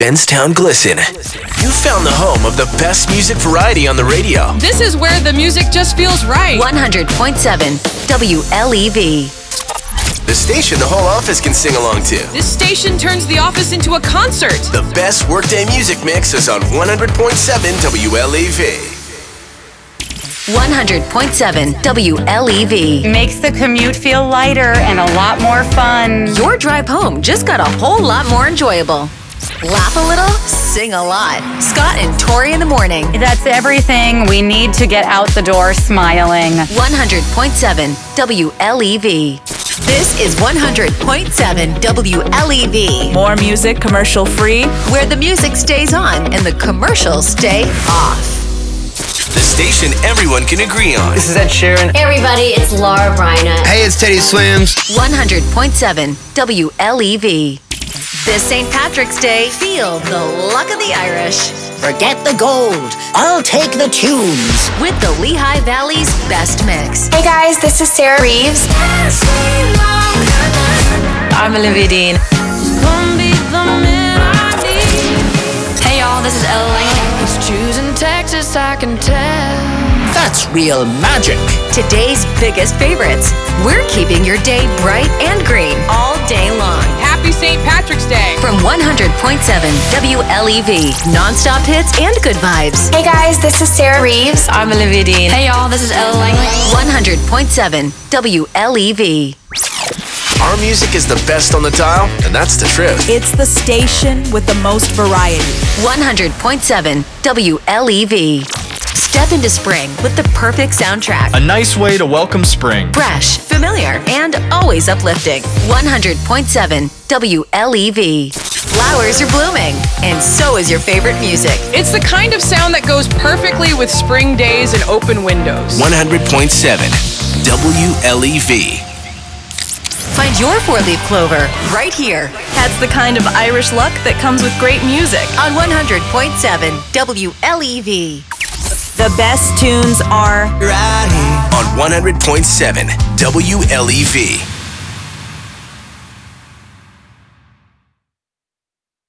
Benstown Glisten. You found the home of the best music variety on the radio. This is where the music just feels right. 100.7 WLEV. The station the whole office can sing along to. This station turns the office into a concert. The best workday music mix is on 100.7 WLEV. 100.7 WLEV. Makes the commute feel lighter and a lot more fun. Your drive home just got a whole lot more enjoyable. Laugh a little, sing a lot. Scott and Tori in the morning. That's everything we need to get out the door smiling. 100.7 WLEV. This is 100.7 WLEV. More music, commercial free. Where the music stays on and the commercials stay off. The station everyone can agree on. This is Ed Sheeran. Hey everybody, it's Laura Bryna. Hey, it's Teddy Swims. 100.7 WLEV. This St. Patrick's Day, feel the luck of the Irish. Forget the gold. I'll take the tunes. With the Lehigh Valley's best mix. Hey guys, this is Sarah Reeves. I'm Olivia Dean. Hey y'all, this is Ella Langley. Choosing Texas, I can tell. That's real magic. Today's biggest favorites. We're keeping your day bright and green all day long. Happy St. Patrick's Day. From 100.7 WLEV. Non-stop hits and good vibes. Hey guys, this is Sarah Reeves. I'm Olivia Dean. Hey y'all, this is Ella Langley. 100.7 WLEV. Our music is the best on the dial, and that's the truth. It's the station with the most variety. 100.7 WLEV. Step into spring with the perfect soundtrack. A nice way to welcome spring. Fresh, familiar, and always uplifting. 100.7 WLEV. Flowers are blooming, and so is your favorite music. It's the kind of sound that goes perfectly with spring days and open windows. 100.7 WLEV. Find your four-leaf clover right here. That's the kind of Irish luck that comes with great music. On 100.7 WLEV. The best tunes are Right here. On 100.7 WLEV.